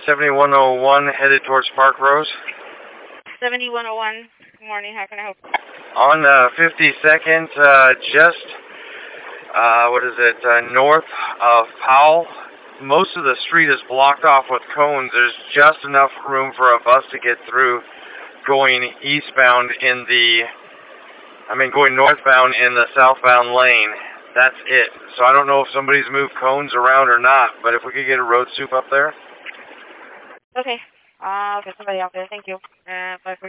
7101 headed towards Park Rose. 7101. Good morning. How can I help? On 52nd, just, north of Powell. Most of the street is blocked off with cones. There's just enough room for a bus to get through going eastbound going northbound in the southbound lane. That's it. So I don't know if somebody's moved cones around or not, but if we could get a road soup up there. Okay. I'll get somebody out there. Thank you. Bye.